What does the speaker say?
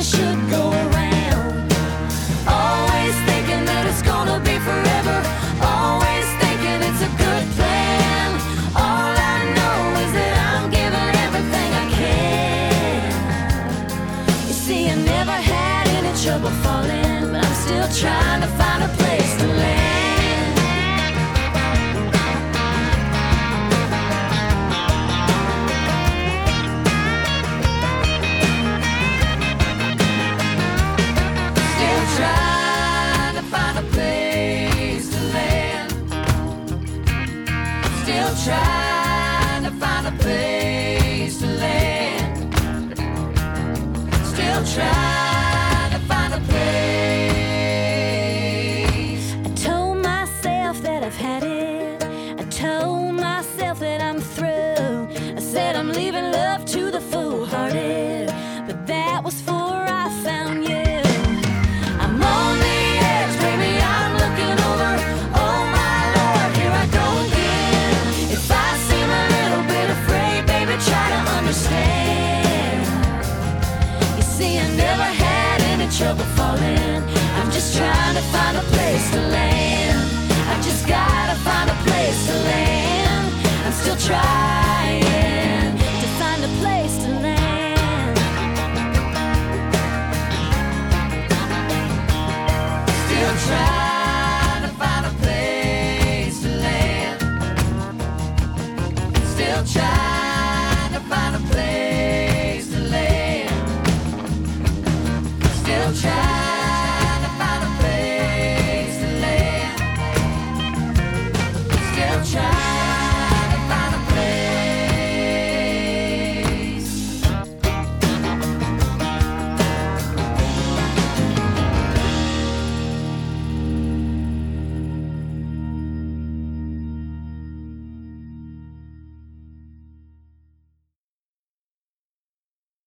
should go around. Always thinking that it's gonna be forever. Always thinking it's a good plan. All I know is that I'm giving everything I can. You see, I never had any trouble falling, but I'm still trying to find a place to land. Trying to find a place to land. Still trying to find a place. I told myself that I've had it. I told myself that I'm through. I said I'm leaving love to the foolhardy, but that was before I found you. I'm on the edge, baby, I'm looking over. Oh my Lord, here I go again. If I seem a little bit afraid, baby, try to understand. You see, I never had any trouble falling. I'm just trying to find a place to land. I just gotta find a place to land. I'm still trying.